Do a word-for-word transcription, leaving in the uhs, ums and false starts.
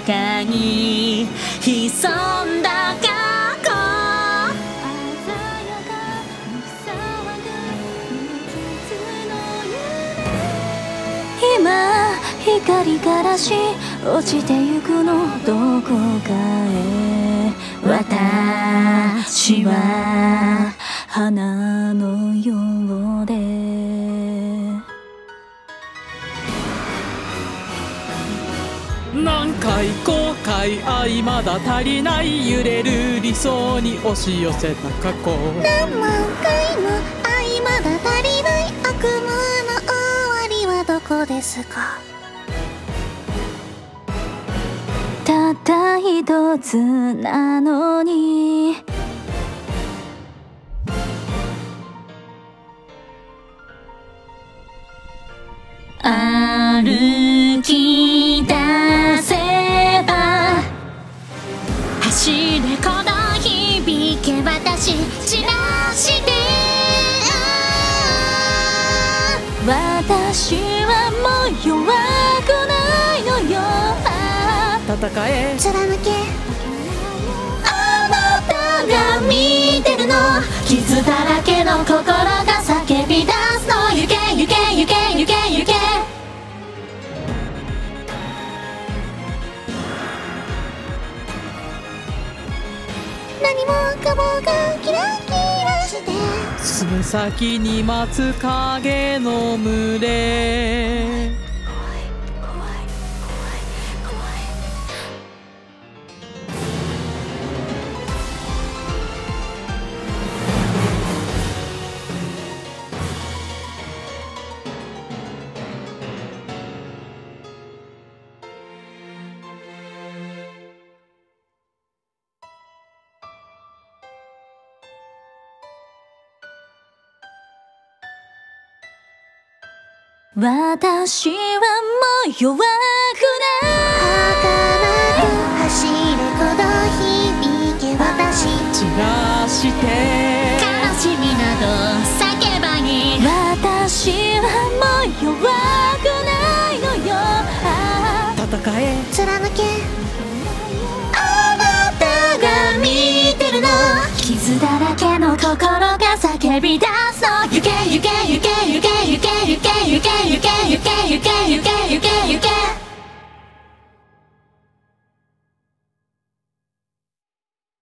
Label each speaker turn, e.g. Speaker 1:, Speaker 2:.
Speaker 1: 中に潜んだ過去、今光からし落ちてゆくのどこかへ、私は花のようで
Speaker 2: 何回後悔愛まだ足りない、揺れる理想に押し寄せた過去、
Speaker 3: 何万回も愛まだ足りない、悪夢の終わりはどこですか。
Speaker 1: たった一つなのに歩き出せば走れこの響け私散らして、私はもう弱くないのよ、
Speaker 2: 戦え
Speaker 3: 貫け、
Speaker 1: あなたが見てるの、傷だらけの心が叫び出すの、行け行け行け行け行け、
Speaker 3: 何もかもがキラキラして、
Speaker 2: すぐ先に待つ影の群れ、
Speaker 1: 私はもう弱くない
Speaker 3: 儚く走れこの響け私
Speaker 2: 散らして
Speaker 1: 悲しみなど叫ばに、私はもう弱くないのよ、
Speaker 2: 戦え
Speaker 3: 貫け、
Speaker 1: あなたが見てるの、傷だらけの心が叫び出すの、行け行け行け行け行け行け行け行け行け行け行け